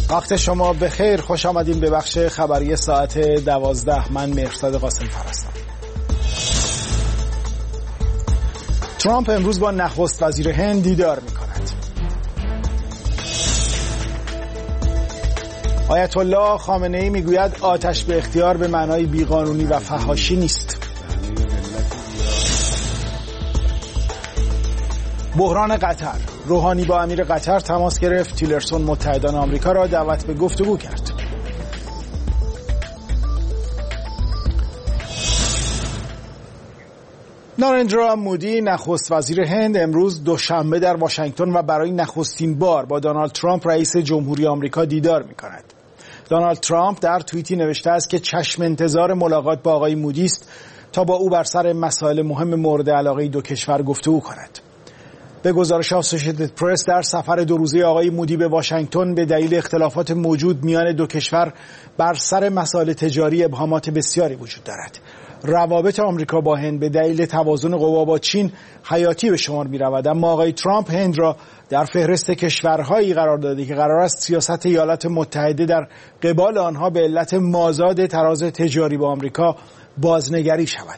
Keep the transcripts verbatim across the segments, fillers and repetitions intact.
وقت شما بخیر، خوش آمدین به بخش خبری ساعت دوازده. من مهرزاد قاسمی هستم. ترامپ امروز با نخست وزیر هند دیدار می کند. آیت الله خامنه ای می گوید آتش به اختیار به معنای بیقانونی و فحاشی نیست. بحران قطر. روحانی با امیر قطر تماس گرفت. تیلرسون متحدان آمریکا را دعوت به گفتگو کرد. نارندرا مودی نخست وزیر هند امروز دوشنبه در واشنگتن و برای نخستین بار با دونالد ترامپ رئیس جمهوری آمریکا دیدار می‌کند. دونالد ترامپ در توییتی نوشته است که چشم انتظار ملاقات با آقای مودی است تا با او بر سر مسائل مهم مورد علاقه دو کشور گفتگو کند. به گزارش اسوسییتد پرس در سفر دو روزه آقای مودی به واشنگتن به دلیل اختلافات موجود میان دو کشور بر سر مسائل تجاری ابهامات بسیاری وجود دارد. روابط آمریکا با هند به دلیل توازن قوا با چین حیاتی به شمار می رود، اما آقای ترامپ هند را در فهرست کشورهایی قرار داده که قرار است سیاست ایالات متحده در قبال آنها به علت مازاد تراز تجاری با آمریکا بازنگری شود.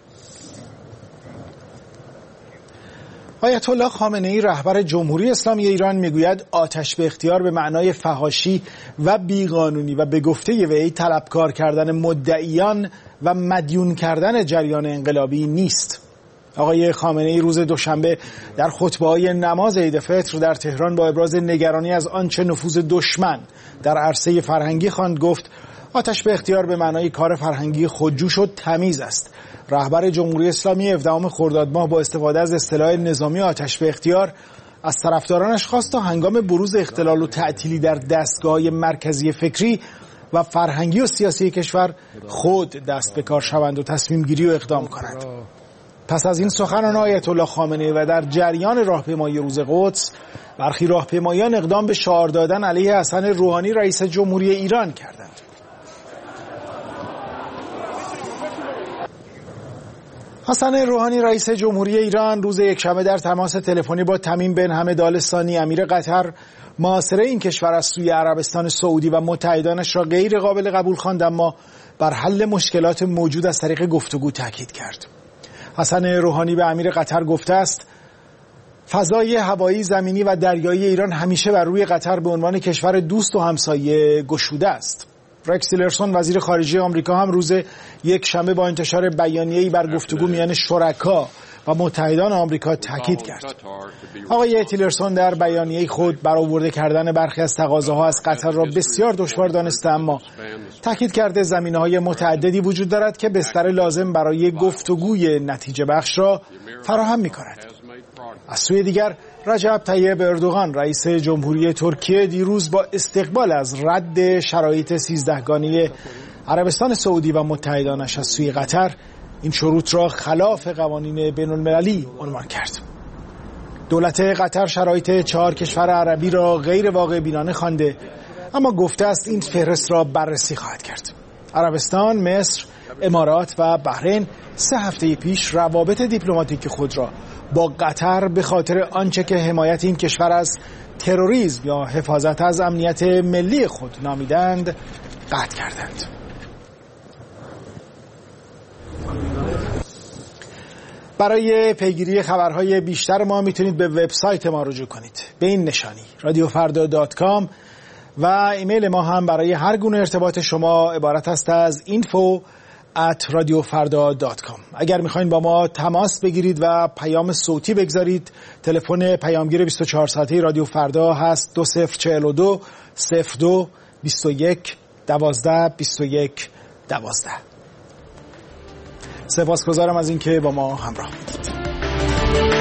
آیت الله خامنه ای رهبر جمهوری اسلامی ایران میگوید آتش به اختیار به معنای فحاشی و بیقانونی و به گفته وی طلبکار کردن مدعیان و مدیون کردن جریان انقلابی نیست. آقای خامنه ای روز دوشنبه در خطبه‌های نماز عید فطر در تهران با ابراز نگرانی از آنچه نفوذ دشمن در عرصه فرهنگی خواند گفت آتش به اختیار به معنای کار فرهنگی خودجوش و تمیز است. رهبر جمهوری اسلامی هفدهم خرداد ماه با استفاده از اصطلاح نظامی آتش به اختیار از طرفدارانش خواست تا هنگام بروز اختلال و تعطیلی در دستگاه‌های مرکزی فکری و فرهنگی و سیاسی کشور خود دست به کار شوند و تصمیم گیری و اقدام کنند. پس از این سخنان آیت الله خامنه‌ای و در جریان راهپیمایی روز قدس، برخی راهپیمایان اقدام به شعار دادن علیه حسن روحانی رئیس جمهوری ایران کردند. حسن روحانی رئیس جمهوری ایران روز یکشنبه در تماس تلفنی با تمیم بن حمد آل ثانی امیر قطر محاصره این کشور از سوی عربستان سعودی و متحدانش را غیر قابل قبول خواند، اما بر حل مشکلات موجود از طریق گفتگو تاکید کرد. حسن روحانی به امیر قطر گفته است فضای هوایی، زمینی و دریایی ایران همیشه بر روی قطر به عنوان کشور دوست و همسایه گشوده است. رکس تیلرسون وزیر خارجه آمریکا هم روز یک شنبه با انتشار بیانیه‌ای بر گفتگو میان شرکا و متحدان آمریکا تاکید کرد. آقای تیلرسون در بیانیه خود برآورده کردن برخی از تقاضاها از قطر را بسیار دشوار دانسته، اما تاکید کرده زمینه‌های متعددی وجود دارد که بستر لازم برای گفتگوی نتیجه بخش را فراهم می‌کند. از سوی دیگر رجب طیب اردوغان رئیس جمهوری ترکیه دیروز با استقبال از رد شرایط سیزدهگانه عربستان سعودی و متحدانش از سوی قطر این شروط را خلاف قوانین بین المللی عنوان کرد. دولت قطر شرایط چهار کشور عربی را غیر واقع بینانه خوانده، اما گفته است این فهرست را بررسی خواهد کرد. عربستان، مصر، امارات و بحرین سه هفته پیش روابط دیپلماتیک خود را با قطر به خاطر آنچه که حمایت این کشور از تروریسم یا حفاظت از امنیت ملی خود نامیدند قطع کردند. برای پیگیری خبرهای بیشتر ما میتونید به وبسایت ما رجوع کنید به این نشانی رادیو فردا دات کام و ایمیل ما هم برای هر گونه ارتباط شما عبارت است از اینفو ات رادیو فردا دات کام. اگر میخواین با ما تماس بگیرید و پیام صوتی بگذارید، تلفن پیامگیر بیست و چهار ساعته رادیو فردا هست دو صفر چهل و دو صفر دو بیست و یک دوازده بیست و یک دوازده. سپاسگزارم از اینکه با ما همراه بودید.